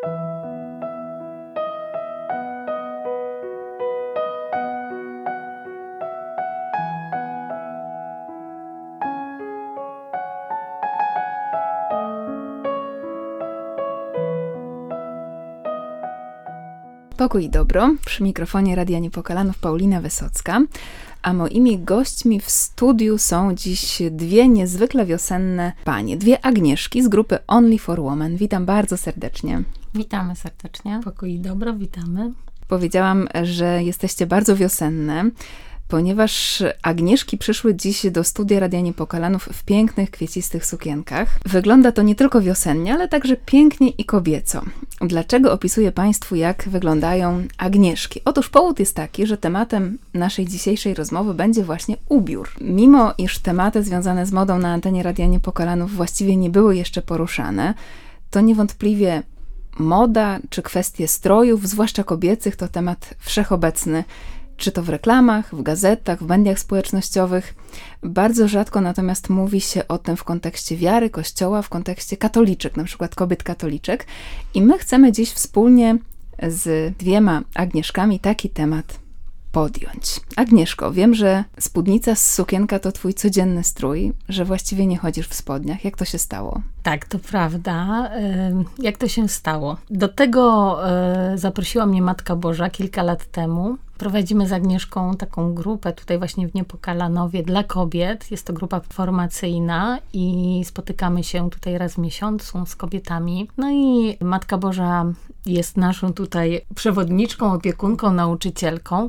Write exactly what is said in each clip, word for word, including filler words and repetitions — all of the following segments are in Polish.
Pokój i dobro, przy mikrofonie Radia Niepokalanów Paulina Wysocka, a moimi gośćmi w studiu są dziś dwie niezwykle wiosenne panie, dwie Agnieszki z grupy Only for Women. Witam bardzo serdecznie. Witamy serdecznie. Pokój i dobro, witamy. Powiedziałam, że jesteście bardzo wiosenne, ponieważ Agnieszki przyszły dziś do studia Radia Niepokalanów w pięknych, kwiecistych sukienkach. Wygląda to nie tylko wiosennie, ale także pięknie i kobieco. Dlaczego opisuję Państwu, jak wyglądają Agnieszki? Otóż powód jest taki, że tematem naszej dzisiejszej rozmowy będzie właśnie ubiór. Mimo iż tematy związane z modą na antenie Radia Niepokalanów właściwie nie były jeszcze poruszane, to niewątpliwie moda czy kwestie strojów, zwłaszcza kobiecych, to temat wszechobecny. Czy to w reklamach, w gazetach, w mediach społecznościowych. Bardzo rzadko natomiast mówi się o tym w kontekście wiary, kościoła, w kontekście katoliczek, na przykład kobiet katoliczek. I my chcemy dziś wspólnie z dwiema Agnieszkami taki temat podjąć. Agnieszko, wiem, że spódnica z sukienka to twój codzienny strój, że właściwie nie chodzisz w spodniach. Jak to się stało? Tak, to prawda. Jak to się stało? Do tego zaprosiła mnie Matka Boża kilka lat temu. Prowadzimy z Agnieszką taką grupę tutaj właśnie w Niepokalanowie dla kobiet. Jest to grupa formacyjna i spotykamy się tutaj raz w miesiącu z kobietami. No i Matka Boża jest naszą tutaj przewodniczką, opiekunką, nauczycielką.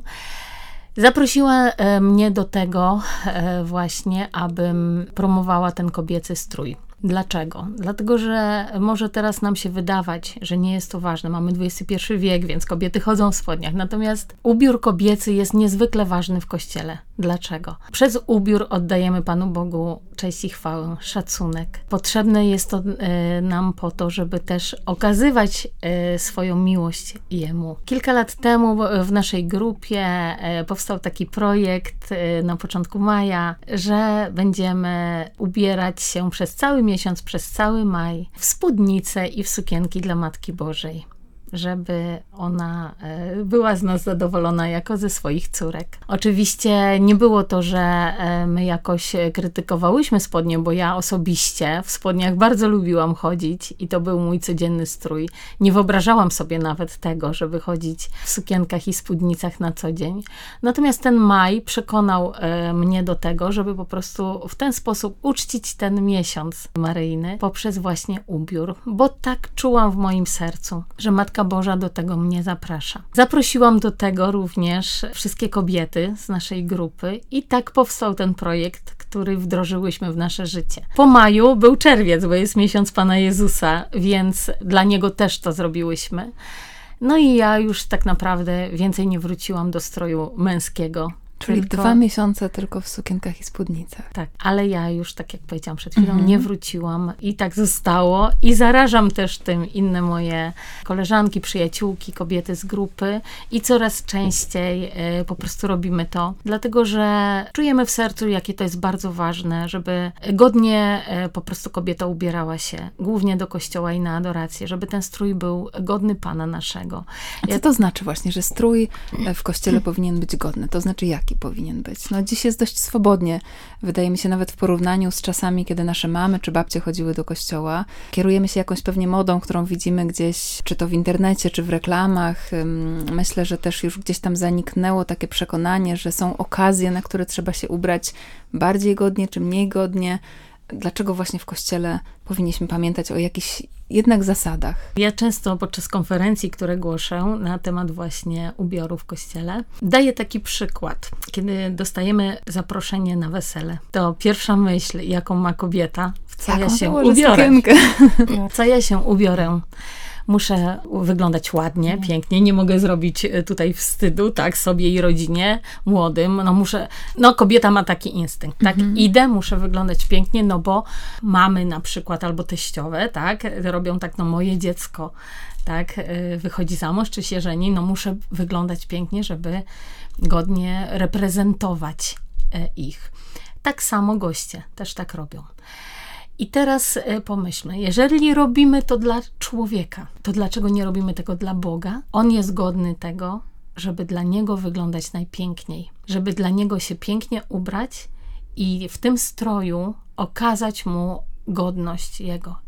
Zaprosiła mnie do tego właśnie, abym promowała ten kobiecy strój. Dlaczego? Dlatego, że może teraz nam się wydawać, że nie jest to ważne. Mamy dwudziesty pierwszy wiek, więc kobiety chodzą w spodniach. Natomiast ubiór kobiecy jest niezwykle ważny w Kościele. Dlaczego? Przez ubiór oddajemy Panu Bogu cześć i chwałę, szacunek. Potrzebne jest to e, nam po to, żeby też okazywać e, swoją miłość Jemu. Kilka lat temu w naszej grupie e, powstał taki projekt e, na początku maja, że będziemy ubierać się przez cały miesiąc, przez cały maj w spódnice i w sukienki dla Matki Bożej, żeby ona była z nas zadowolona jako ze swoich córek. Oczywiście nie było to, że my jakoś krytykowałyśmy spodnie, bo ja osobiście w spodniach bardzo lubiłam chodzić i to był mój codzienny strój. Nie wyobrażałam sobie nawet tego, żeby chodzić w sukienkach i spódnicach na co dzień. Natomiast ten maj przekonał mnie do tego, żeby po prostu w ten sposób uczcić ten miesiąc maryjny poprzez właśnie ubiór, bo tak czułam w moim sercu, że Matka Boża do tego mnie zaprasza. Zaprosiłam do tego również wszystkie kobiety z naszej grupy i tak powstał ten projekt, który wdrożyłyśmy w nasze życie. Po maju był czerwiec, bo jest miesiąc Pana Jezusa, więc dla Niego też to zrobiłyśmy. No i ja już tak naprawdę więcej nie wróciłam do stroju męskiego. Czyli tylko... dwa miesiące tylko w sukienkach i spódnicach. Tak, ale ja już, tak jak powiedziałam przed chwilą, Mhm. nie wróciłam i tak zostało. I zarażam też tym inne moje koleżanki, przyjaciółki, kobiety z grupy i coraz częściej y, po prostu robimy to, dlatego że czujemy w sercu, jakie to jest bardzo ważne, żeby godnie y, po prostu kobieta ubierała się, głównie do kościoła i na adorację, żeby ten strój był godny Pana naszego. A co Ja... to znaczy właśnie, że strój w kościele powinien być godny? To znaczy jak? Powinien być. No dziś jest dość swobodnie. Wydaje mi się, nawet w porównaniu z czasami, kiedy nasze mamy czy babcie chodziły do kościoła, kierujemy się jakąś pewnie modą, którą widzimy gdzieś, czy to w internecie, czy w reklamach. Myślę, że też już gdzieś tam zaniknęło takie przekonanie, że są okazje, na które trzeba się ubrać bardziej godnie, czy mniej godnie. Dlaczego właśnie w kościele powinniśmy pamiętać o jakichś jednak zasadach? Ja często podczas konferencji, które głoszę na temat właśnie ubioru w kościele, daję taki przykład. Kiedy dostajemy zaproszenie na wesele, to pierwsza myśl, jaką ma kobieta, w co ja się ubiorę. Co ja się ubiorę. Muszę wyglądać ładnie, mm. pięknie, nie mogę zrobić tutaj wstydu, tak, sobie i rodzinie, młodym, no muszę, no kobieta ma taki instynkt, tak, mm-hmm. idę, muszę wyglądać pięknie, no bo mamy na przykład, albo teściowe, tak, robią tak, no moje dziecko, tak, wychodzi za mąż, czy się żeni, no muszę wyglądać pięknie, żeby godnie reprezentować ich. Tak samo goście też tak robią. I teraz pomyślmy, jeżeli robimy to dla człowieka, to dlaczego nie robimy tego dla Boga? On jest godny tego, żeby dla Niego wyglądać najpiękniej, żeby dla Niego się pięknie ubrać i w tym stroju okazać Mu godność Jego.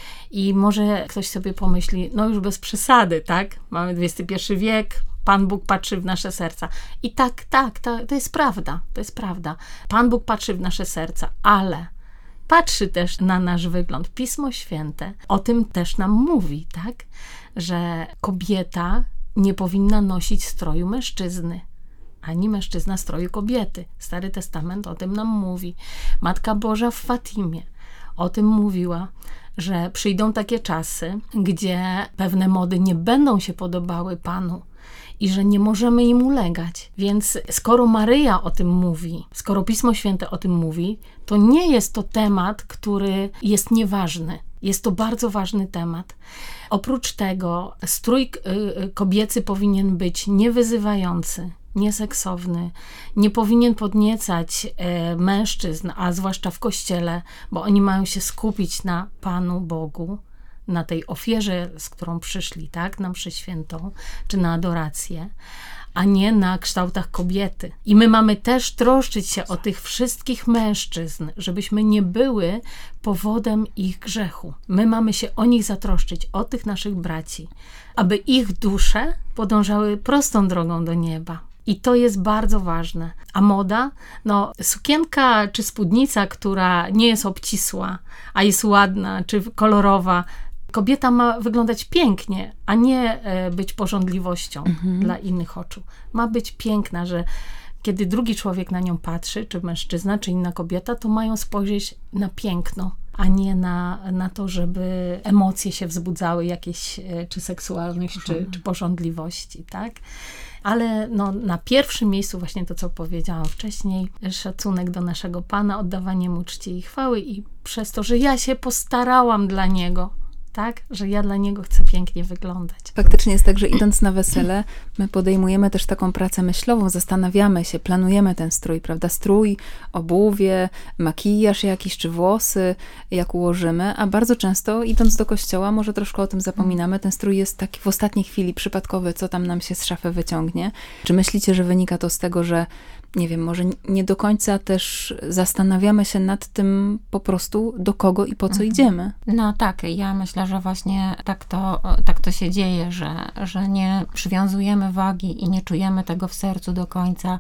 I może ktoś sobie pomyśli, no już bez przesady, tak? Mamy dwudziesty pierwszy wiek, Pan Bóg patrzy w nasze serca. I tak, tak, to, to jest prawda, to jest prawda. Pan Bóg patrzy w nasze serca, ale patrzy też na nasz wygląd. Pismo Święte o tym też nam mówi, tak? Że kobieta nie powinna nosić stroju mężczyzny, ani mężczyzna stroju kobiety. Stary Testament o tym nam mówi. Matka Boża w Fatimie o tym mówiła, że przyjdą takie czasy, gdzie pewne mody nie będą się podobały Panu i że nie możemy im ulegać. Więc skoro Maryja o tym mówi, skoro Pismo Święte o tym mówi, to nie jest to temat, który jest nieważny. Jest to bardzo ważny temat. Oprócz tego strój kobiecy powinien być niewyzywający, nieseksowny, nie powinien podniecać e, mężczyzn, a zwłaszcza w kościele, bo oni mają się skupić na Panu Bogu, na tej ofierze, z którą przyszli, tak, na mszę świętą, czy na adorację, a nie na kształtach kobiety. I my mamy też troszczyć się o tych wszystkich mężczyzn, żebyśmy nie były powodem ich grzechu. My mamy się o nich zatroszczyć, o tych naszych braci, aby ich dusze podążały prostą drogą do nieba. I to jest bardzo ważne. A moda? No, sukienka czy spódnica, która nie jest obcisła, a jest ładna czy kolorowa, kobieta ma wyglądać pięknie, a nie być pożądliwością mhm. dla innych oczu. Ma być piękna, że kiedy drugi człowiek na nią patrzy, czy mężczyzna, czy inna kobieta, to mają spojrzeć na piękno, a nie na, na to, żeby emocje się wzbudzały jakieś, czy seksualność, mhm. czy, czy pożądliwości, tak? Ale no, na pierwszym miejscu właśnie to, co powiedziałam wcześniej, szacunek do naszego Pana, oddawanie Mu czci i chwały i przez to, że ja się postarałam dla Niego, tak? Że ja dla Niego chcę pięknie wyglądać. Faktycznie jest tak, że idąc na wesele, my podejmujemy też taką pracę myślową, zastanawiamy się, planujemy ten strój, prawda? Strój, obuwie, makijaż jakiś, czy włosy, jak ułożymy, a bardzo często idąc do kościoła, może troszkę o tym zapominamy, ten strój jest taki w ostatniej chwili przypadkowy, co tam nam się z szafy wyciągnie. Czy myślicie, że wynika to z tego, że nie wiem, może nie do końca też zastanawiamy się nad tym po prostu, do kogo i po co mhm. idziemy. No tak, ja myślę, że właśnie tak to, tak to się dzieje, że, że nie przywiązujemy wagi i nie czujemy tego w sercu do końca,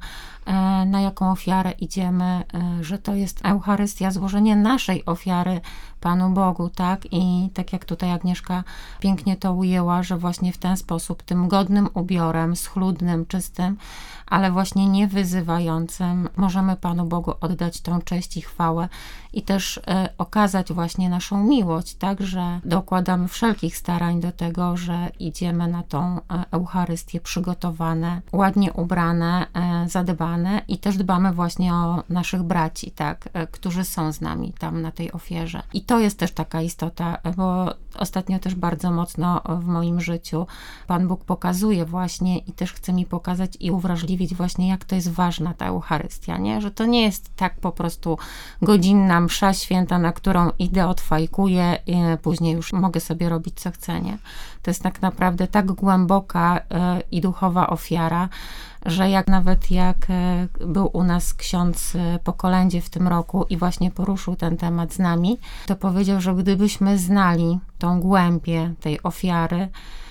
na jaką ofiarę idziemy, że to jest Eucharystia, złożenie naszej ofiary Panu Bogu, tak? I tak jak tutaj Agnieszka pięknie to ujęła, że właśnie w ten sposób, tym godnym ubiorem, schludnym, czystym, ale właśnie nie wyzywającym, możemy Panu Bogu oddać tą cześć i chwałę i też e, okazać właśnie naszą miłość, tak? Że dokładamy wszelkich starań do tego, że idziemy na tą Eucharystię przygotowane, ładnie ubrane, e, zadbane i też dbamy właśnie o naszych braci, tak? E, którzy są z nami tam na tej ofierze. I to jest też taka istota, bo ostatnio też bardzo mocno w moim życiu Pan Bóg pokazuje właśnie i też chce mi pokazać i uwrażliwić właśnie, jak to jest ważna ta Eucharystia, nie? Że to nie jest tak po prostu godzinna msza święta, na którą idę, odfajkuję i później już mogę sobie robić co chcę, nie? To jest tak naprawdę tak głęboka y, i duchowa ofiara, że jak nawet jak był u nas ksiądz po kolędzie w tym roku i właśnie poruszył ten temat z nami, to powiedział, że gdybyśmy znali tą głębię tej ofiary,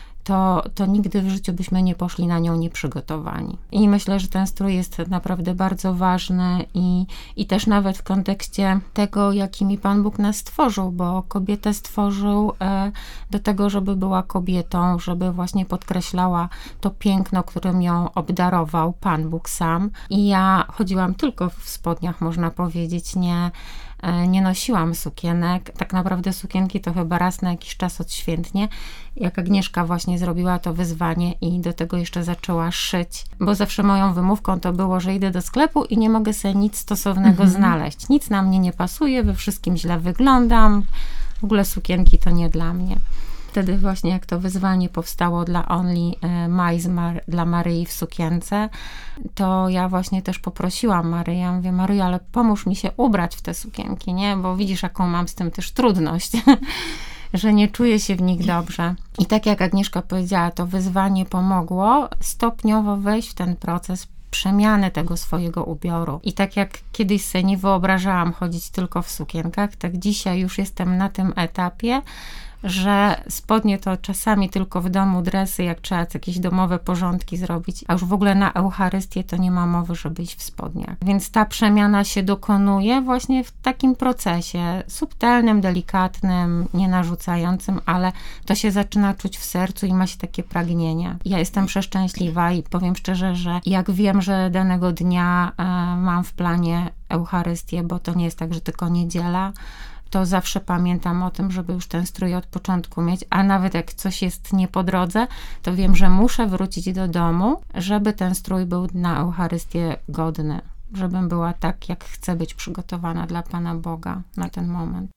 to, to nigdy w życiu byśmy nie poszli na nią nieprzygotowani. I myślę, że ten strój jest naprawdę bardzo ważny i, i też nawet w kontekście tego, jakimi Pan Bóg nas stworzył, bo kobietę stworzył e, do tego, żeby była kobietą, żeby właśnie podkreślała to piękno, którym ją obdarował Pan Bóg sam. I ja chodziłam tylko w spodniach, można powiedzieć, nie nie nosiłam sukienek. Tak naprawdę sukienki to chyba raz na jakiś czas odświętnie. Jak Agnieszka właśnie zrobiła to wyzwanie i do tego jeszcze zaczęła szyć, bo zawsze moją wymówką to było, że idę do sklepu i nie mogę sobie nic stosownego mhm. znaleźć. Nic na mnie nie pasuje, we wszystkim źle wyglądam. W ogóle sukienki to nie dla mnie. Wtedy właśnie jak to wyzwanie powstało dla Only Maj Mar- dla Maryi w sukience, to ja właśnie też poprosiłam Maryję, ja mówię, Maryjo, ale pomóż mi się ubrać w te sukienki, nie? Bo widzisz, jaką mam z tym też trudność, że nie czuję się w nich dobrze. I tak jak Agnieszka powiedziała, to wyzwanie pomogło stopniowo wejść w ten proces przemiany tego swojego ubioru. I tak jak kiedyś sobie nie wyobrażałam chodzić tylko w sukienkach, tak dzisiaj już jestem na tym etapie, że spodnie to czasami tylko w domu, dresy, jak trzeba jakieś domowe porządki zrobić, a już w ogóle na Eucharystię to nie ma mowy, żeby iść w spodniach. Więc ta przemiana się dokonuje właśnie w takim procesie subtelnym, delikatnym, nie narzucającym, ale to się zaczyna czuć w sercu i ma się takie pragnienie. Ja jestem przeszczęśliwa i powiem szczerze, że jak wiem, że danego dnia e, mam w planie Eucharystię, bo to nie jest tak, że tylko niedziela, to zawsze pamiętam o tym, żeby już ten strój od początku mieć, a nawet jak coś jest nie po drodze, to wiem, że muszę wrócić do domu, żeby ten strój był na Eucharystię godny, żebym była tak, jak chcę być przygotowana dla Pana Boga na ten moment.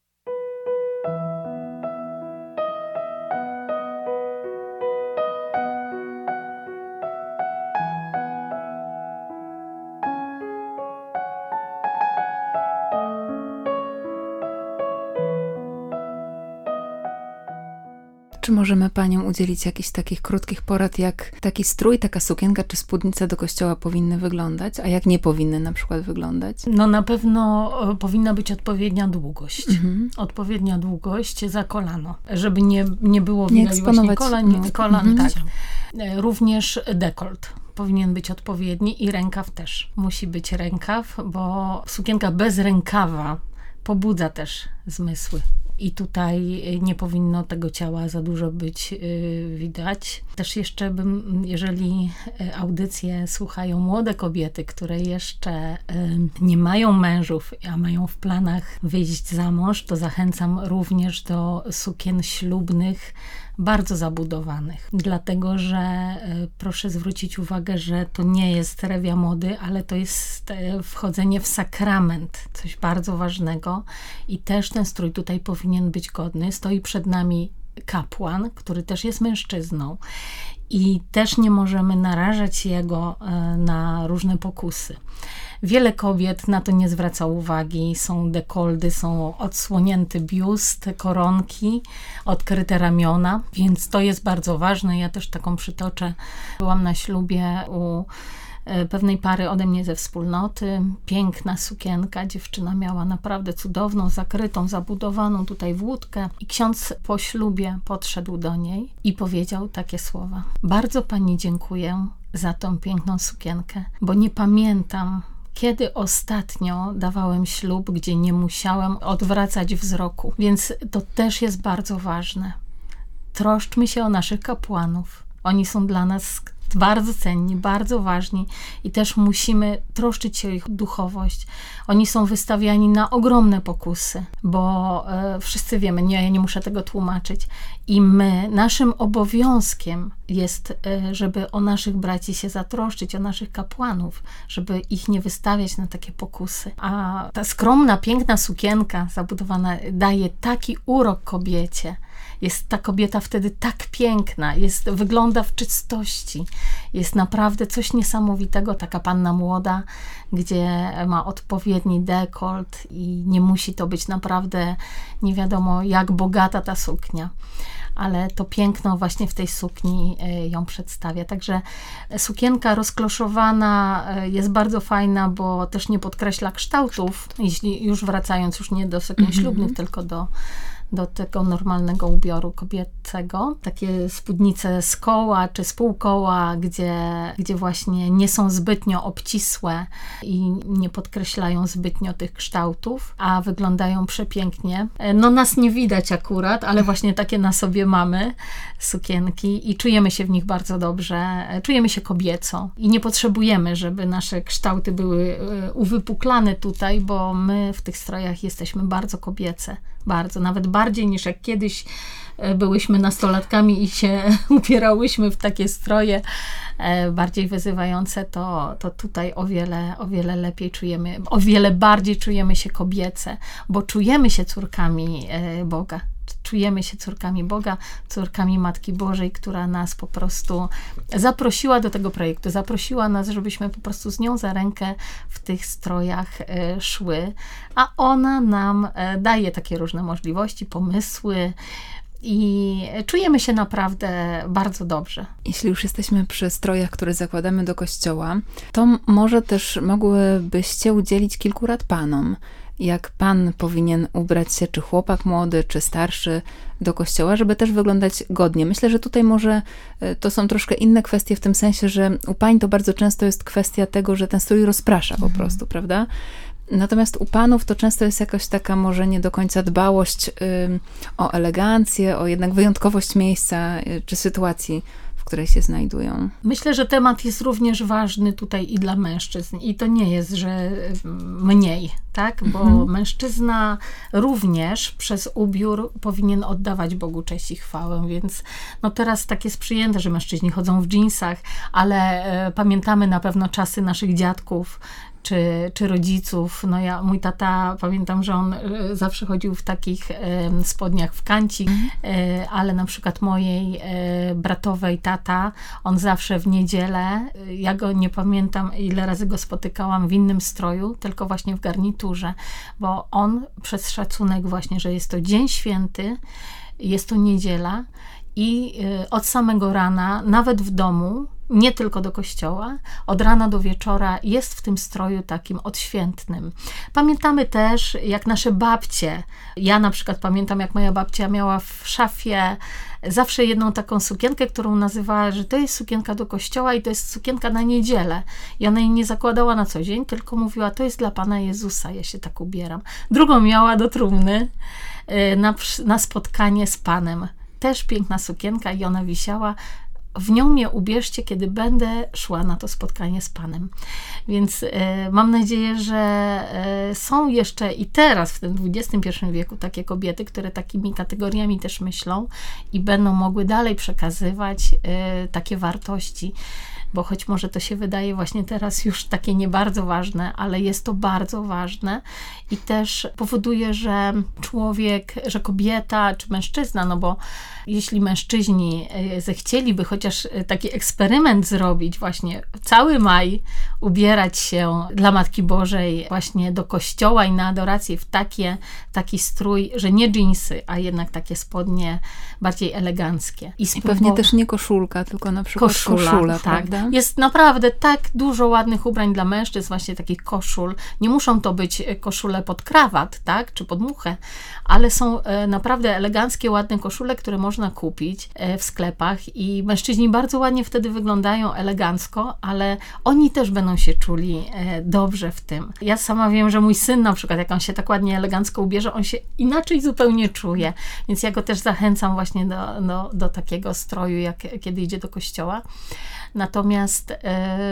Czy możemy Panią udzielić jakichś takich krótkich porad, jak taki strój, taka sukienka czy spódnica do kościoła powinny wyglądać, a jak nie powinny na przykład wyglądać? No na pewno powinna być odpowiednia długość. Mhm. Odpowiednia długość za kolano, żeby nie, nie było Nie widać właśnie eksponować, kolan, no. kolan Mhm. tak. Również dekolt powinien być odpowiedni i rękaw też. Musi być rękaw, bo sukienka bez rękawa pobudza też zmysły. I tutaj nie powinno tego ciała za dużo być yy, widać. Też jeszcze bym, jeżeli audycje słuchają młode kobiety, które jeszcze yy, nie mają mężów, a mają w planach wyjść za mąż, to zachęcam również do sukien ślubnych, bardzo zabudowanych. Dlatego, że y, proszę zwrócić uwagę, że to nie jest rewia mody, ale to jest y, wchodzenie w sakrament, coś bardzo ważnego i też ten strój tutaj powinien być godny. Stoi przed nami kapłan, który też jest mężczyzną i też nie możemy narażać jego y, na różne pokusy. Wiele kobiet na to nie zwraca uwagi, są dekoldy, są odsłonięty biust, koronki, odkryte ramiona, więc to jest bardzo ważne. Ja też taką przytoczę. Byłam na ślubie u pewnej pary ode mnie ze wspólnoty. Piękna sukienka, dziewczyna miała naprawdę cudowną, zakrytą, zabudowaną tutaj włódkę i ksiądz po ślubie podszedł do niej i powiedział takie słowa. Bardzo Pani dziękuję za tą piękną sukienkę, bo nie pamiętam, kiedy ostatnio dawałem ślub, gdzie nie musiałem odwracać wzroku. Więc to też jest bardzo ważne. Troszczmy się o naszych kapłanów. Oni są dla nas bardzo cenni, bardzo ważni i też musimy troszczyć się o ich duchowość. Oni są wystawiani na ogromne pokusy, bo e, wszyscy wiemy, nie, ja nie muszę tego tłumaczyć. I my, naszym obowiązkiem jest, e, żeby o naszych braci się zatroszczyć, o naszych kapłanów, żeby ich nie wystawiać na takie pokusy. A ta skromna, piękna sukienka zabudowana daje taki urok kobiecie. Jest ta kobieta wtedy tak piękna, jest, wygląda w czystości. Jest naprawdę coś niesamowitego, taka panna młoda, gdzie ma odpowiedni dekolt i nie musi to być naprawdę nie wiadomo jak bogata ta suknia. Ale to piękno właśnie w tej sukni ją przedstawia. Także sukienka rozkloszowana jest bardzo fajna, bo też nie podkreśla kształtów, jeśli już wracając już nie do sukien mm-hmm. ślubnych, tylko do do tego normalnego ubioru kobiecego. Takie spódnice z koła czy z półkoła, gdzie, gdzie właśnie nie są zbytnio obcisłe i nie podkreślają zbytnio tych kształtów, a wyglądają przepięknie. No nas nie widać akurat, ale właśnie takie na sobie mamy sukienki i czujemy się w nich bardzo dobrze. Czujemy się kobieco i nie potrzebujemy, żeby nasze kształty były uwypuklane tutaj, bo my w tych strojach jesteśmy bardzo kobiece. Bardzo, nawet bardziej niż jak kiedyś byłyśmy nastolatkami i się ubierałyśmy w takie stroje bardziej wyzywające, to, to tutaj o wiele, o wiele lepiej czujemy, o wiele bardziej czujemy się kobiece, bo czujemy się córkami Boga. czujemy się córkami Boga, córkami Matki Bożej, która nas po prostu zaprosiła do tego projektu, zaprosiła nas, żebyśmy po prostu z nią za rękę w tych strojach e, szły, a ona nam e, daje takie różne możliwości, pomysły, i czujemy się naprawdę bardzo dobrze. Jeśli już jesteśmy przy strojach, które zakładamy do kościoła, to może też mogłybyście udzielić kilku rad panom. Jak pan powinien ubrać się, czy chłopak młody, czy starszy, do kościoła, żeby też wyglądać godnie. Myślę, że tutaj może to są troszkę inne kwestie w tym sensie, że u pań to bardzo często jest kwestia tego, że ten strój rozprasza po prostu, mhm. prawda? Natomiast u panów to często jest jakaś taka może nie do końca dbałość y, o elegancję, o jednak wyjątkowość miejsca y, czy sytuacji, w której się znajdują. Myślę, że temat jest również ważny tutaj i dla mężczyzn. I to nie jest, że mniej, tak? Bo mhm. mężczyzna również przez ubiór powinien oddawać Bogu cześć i chwałę, więc no teraz tak jest przyjęte, że mężczyźni chodzą w dżinsach, ale e, pamiętamy na pewno czasy naszych dziadków, Czy, czy rodziców. No ja, mój tata, pamiętam, że on zawsze chodził w takich e, spodniach w kancik, mm. e, ale na przykład mojej e, bratowej tata, on zawsze w niedzielę, ja go nie pamiętam, ile razy go spotykałam w innym stroju, tylko właśnie w garniturze, bo on przez szacunek właśnie, że jest to dzień święty, jest to niedziela i e, od samego rana, nawet w domu, nie tylko do kościoła, od rana do wieczora jest w tym stroju takim odświętnym. Pamiętamy też, jak nasze babcie, ja na przykład pamiętam, jak moja babcia miała w szafie zawsze jedną taką sukienkę, którą nazywała, że to jest sukienka do kościoła i to jest sukienka na niedzielę. I ona jej nie zakładała na co dzień, tylko mówiła, to jest dla Pana Jezusa, ja się tak ubieram. Drugą miała do trumny na, na spotkanie z Panem. Też piękna sukienka i ona wisiała. W nią mnie ubierzcie, kiedy będę szła na to spotkanie z Panem. Więc e, mam nadzieję, że e, są jeszcze i teraz w tym dwudziestym pierwszym wieku takie kobiety, które takimi kategoriami też myślą i będą mogły dalej przekazywać e, takie wartości. Bo choć może to się wydaje właśnie teraz już takie nie bardzo ważne, ale jest to bardzo ważne i też powoduje, że człowiek, że kobieta czy mężczyzna, no bo jeśli mężczyźni zechcieliby chociaż taki eksperyment zrobić, właśnie cały maj ubierać się dla Matki Bożej właśnie do kościoła i na adorację w takie, taki strój, że nie dżinsy, a jednak takie spodnie bardziej eleganckie. I, I pewnie też nie koszulka, tylko na przykład koszula, koszula tak. prawda? Jest naprawdę tak dużo ładnych ubrań dla mężczyzn, właśnie takich koszul. Nie muszą to być koszule pod krawat, tak, czy pod muchę, ale są e, naprawdę eleganckie, ładne koszule, które można kupić e, w sklepach i mężczyźni bardzo ładnie wtedy wyglądają elegancko, ale oni też będą się czuli e, dobrze w tym. Ja sama wiem, że mój syn na przykład, jak on się tak ładnie, elegancko ubierze, on się inaczej zupełnie czuje, więc ja go też zachęcam właśnie do, do, do takiego stroju, jak kiedy idzie do kościoła. Natomiast y,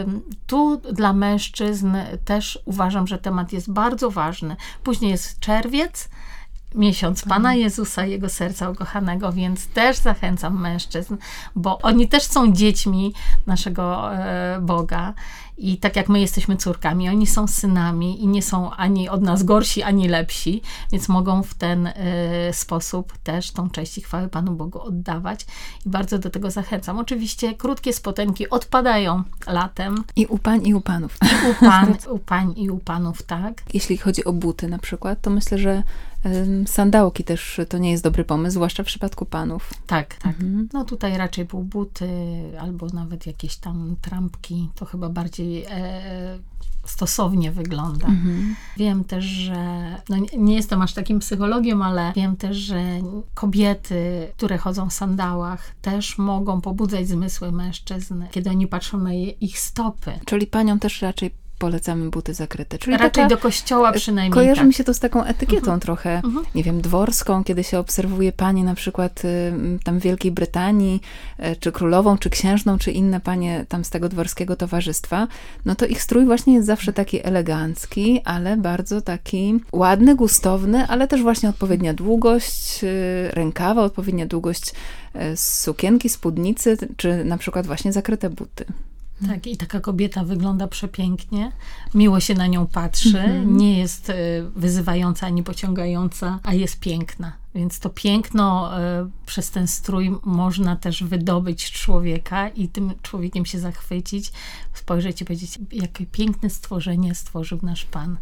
tu dla mężczyzn też uważam, że temat jest bardzo ważny. Później jest czerwiec, miesiąc Pana Jezusa, Jego serca ukochanego, więc też zachęcam mężczyzn, bo oni też są dziećmi naszego e, Boga i tak jak my jesteśmy córkami, oni są synami i nie są ani od nas gorsi, ani lepsi, więc mogą w ten e, sposób też tą cześć i chwałę Panu Bogu oddawać i bardzo do tego zachęcam. Oczywiście krótkie spodenki odpadają latem. I u pań, i u panów. I u, pan, u pań, i u panów, tak. Jeśli chodzi o buty na przykład, to myślę, że sandałki też to nie jest dobry pomysł, zwłaszcza w przypadku panów. Tak, tak. Mhm. No tutaj raczej półbuty albo nawet jakieś tam trampki, to chyba bardziej e, stosownie wygląda. Mhm. Wiem też, że no nie jestem aż takim psychologiem, ale wiem też, że kobiety, które chodzą w sandałach, też mogą pobudzać zmysły mężczyzn, kiedy oni patrzą na je, ich stopy. Czyli paniom też raczej polecamy buty zakryte. Czyli raczej taka, do kościoła przynajmniej. Kojarzy tak. mi się to z taką etykietą uh-huh. trochę, uh-huh. nie wiem, dworską, kiedy się obserwuje panie na przykład y, tam w Wielkiej Brytanii, y, czy królową, czy księżną, czy inne panie tam z tego dworskiego towarzystwa, no to ich strój właśnie jest zawsze taki elegancki, ale bardzo taki ładny, gustowny, ale też właśnie odpowiednia długość y, rękawa, odpowiednia długość y, sukienki, spódnicy, czy na przykład właśnie zakryte buty. Tak, i taka kobieta wygląda przepięknie, miło się na nią patrzy, mm-hmm. nie jest wyzywająca ani pociągająca, a jest piękna. Więc to piękno y, przez ten strój można też wydobyć człowieka i tym człowiekiem się zachwycić, spojrzeć i powiedzieć, jakie piękne stworzenie stworzył nasz Pan.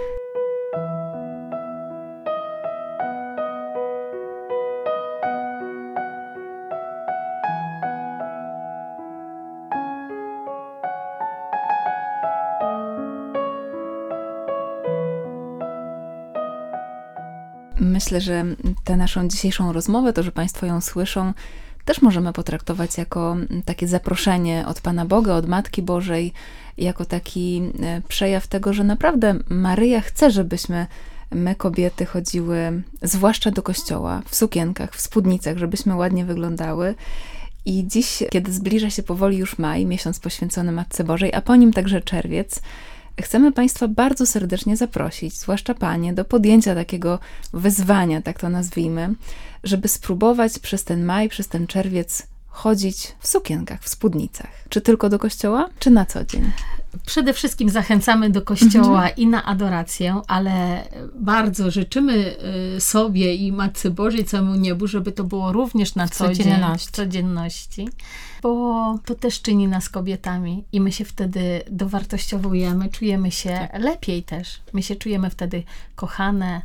Myślę, że tę naszą dzisiejszą rozmowę, to, że Państwo ją słyszą, też możemy potraktować jako takie zaproszenie od Pana Boga, od Matki Bożej, jako taki przejaw tego, że naprawdę Maryja chce, żebyśmy my, kobiety, chodziły zwłaszcza do kościoła, w sukienkach, w spódnicach, żebyśmy ładnie wyglądały. I dziś, kiedy zbliża się powoli już maj, miesiąc poświęcony Matce Bożej, a po nim także czerwiec, chcemy Państwa bardzo serdecznie zaprosić, zwłaszcza Panie, do podjęcia takiego wyzwania, tak to nazwijmy, żeby spróbować przez ten maj, przez ten czerwiec chodzić w sukienkach, w spódnicach. Czy tylko do kościoła, czy na co dzień? Przede wszystkim zachęcamy do kościoła mhm. i na adorację, ale bardzo życzymy sobie i Matce Bożej, całemu niebu, żeby to było również na co dzień, w codzienności, bo to też czyni nas kobietami i my się wtedy dowartościowujemy, czujemy się lepiej też. My się czujemy wtedy kochane,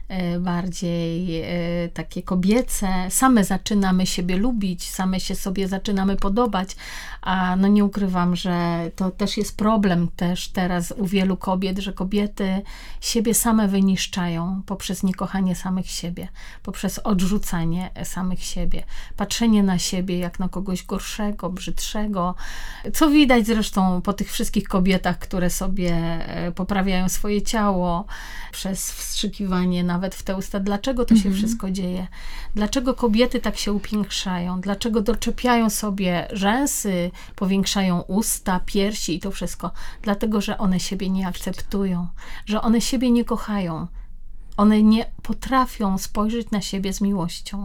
bardziej takie kobiece, same zaczynamy siebie lubić, same się sobie zaczynamy podobać, a no nie ukrywam, że to też jest problem też teraz u wielu kobiet, że kobiety siebie same wyniszczają poprzez niekochanie samych siebie, poprzez odrzucanie samych siebie, patrzenie na siebie jak na kogoś gorszego, brzydszego, co widać zresztą po tych wszystkich kobietach, które sobie poprawiają swoje ciało przez wstrzykiwanie na nawet w te usta. Dlaczego to się mhm. wszystko dzieje? Dlaczego kobiety tak się upiększają? Dlaczego doczepiają sobie rzęsy, powiększają usta, piersi i to wszystko? Dlatego, że one siebie nie akceptują, że one siebie nie kochają. One nie potrafią spojrzeć na siebie z miłością.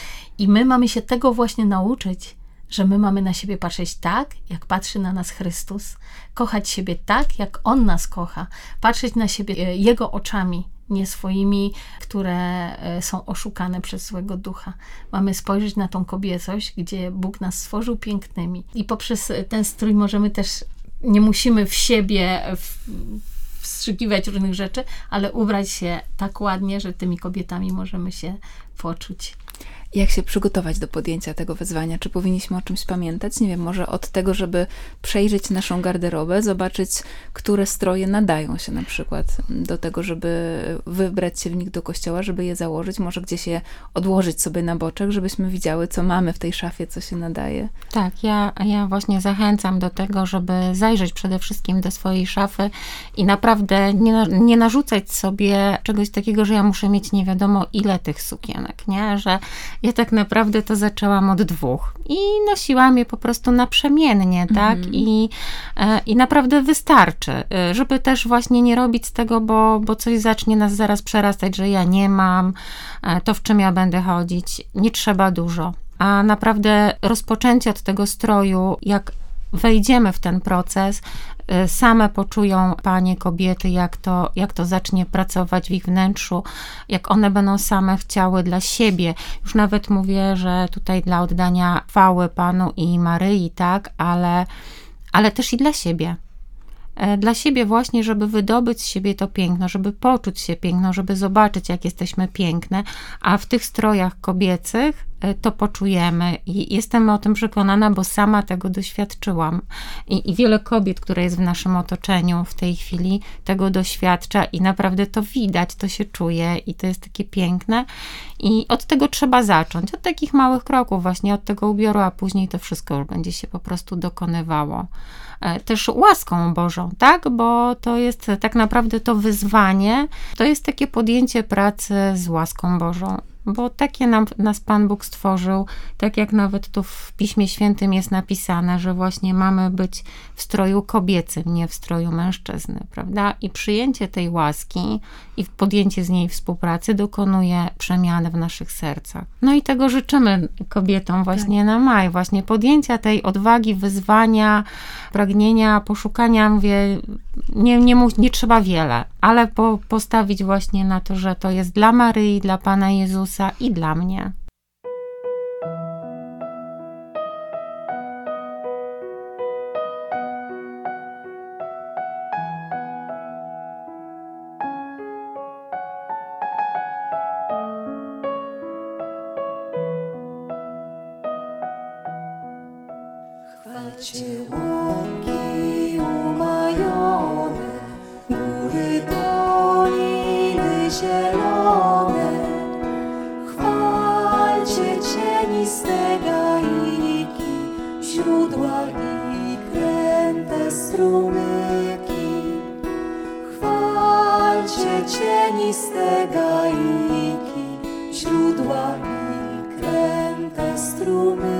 I my mamy się tego właśnie nauczyć, że my mamy na siebie patrzeć tak, jak patrzy na nas Chrystus, kochać siebie tak, jak On nas kocha, patrzeć na siebie Jego oczami, nie swoimi, które są oszukane przez złego ducha. Mamy spojrzeć na tą kobiecość, gdzie Bóg nas stworzył pięknymi. I poprzez ten strój możemy też, nie musimy w siebie w, wstrzykiwać różnych rzeczy, ale ubrać się tak ładnie, że tymi kobietami możemy się poczuć. Jak się przygotować do podjęcia tego wyzwania? Czy powinniśmy o czymś pamiętać? Nie wiem, może od tego, żeby przejrzeć naszą garderobę, zobaczyć, które stroje nadają się na przykład do tego, żeby wybrać się w nich do kościoła, żeby je założyć, może gdzieś je odłożyć sobie na boczek, żebyśmy widziały, co mamy w tej szafie, co się nadaje. Tak, ja, ja właśnie zachęcam do tego, żeby zajrzeć przede wszystkim do swojej szafy i naprawdę nie, nie narzucać sobie czegoś takiego, że ja muszę mieć nie wiadomo ile tych sukienek, nie? Że ja tak naprawdę to zaczęłam od dwóch i nosiłam je po prostu naprzemiennie, tak? Mm-hmm. I, e, I naprawdę wystarczy, żeby też właśnie nie robić z tego, bo, bo coś zacznie nas zaraz przerastać, że ja nie mam, e, to w czym ja będę chodzić. Nie trzeba dużo. A naprawdę rozpoczęcie od tego stroju, jak wejdziemy w ten proces, same poczują panie, kobiety, jak to, jak to zacznie pracować w ich wnętrzu, jak one będą same chciały dla siebie. Już nawet mówię, że tutaj dla oddania chwały Panu i Maryi, tak, ale, ale też i dla siebie. Dla siebie właśnie, żeby wydobyć z siebie to piękno, żeby poczuć się piękno, żeby zobaczyć, jak jesteśmy piękne, a w tych strojach kobiecych to poczujemy i jestem o tym przekonana, bo sama tego doświadczyłam. I, i wiele kobiet, które jest w naszym otoczeniu w tej chwili, tego doświadcza i naprawdę to widać, to się czuje i to jest takie piękne. I od tego trzeba zacząć, od takich małych kroków, właśnie od tego ubioru, a później to wszystko już będzie się po prostu dokonywało. Też łaską Bożą, tak? Bo to jest tak naprawdę to wyzwanie, to jest takie podjęcie pracy z łaską Bożą. Bo takie nam, nas Pan Bóg stworzył, tak jak nawet tu w Piśmie Świętym jest napisane, że właśnie mamy być w stroju kobiecym, nie w stroju mężczyzny, prawda? I przyjęcie tej łaski i podjęcie z niej współpracy dokonuje przemiany w naszych sercach. No i tego życzymy kobietom właśnie tak. na maj, właśnie podjęcia tej odwagi, wyzwania, pragnienia, poszukania, mówię, nie, nie, mu, nie trzeba wiele, ale po, postawić właśnie na to, że to jest dla Maryi, dla Pana Jezusa i dla mnie. Chwalcie łąki umajone, góry, doliny zielone. Chwalcie cieniste gajiki, źródła i kręte strumyki. Chwalcie cieniste gajiki, źródła i kręte strumyki.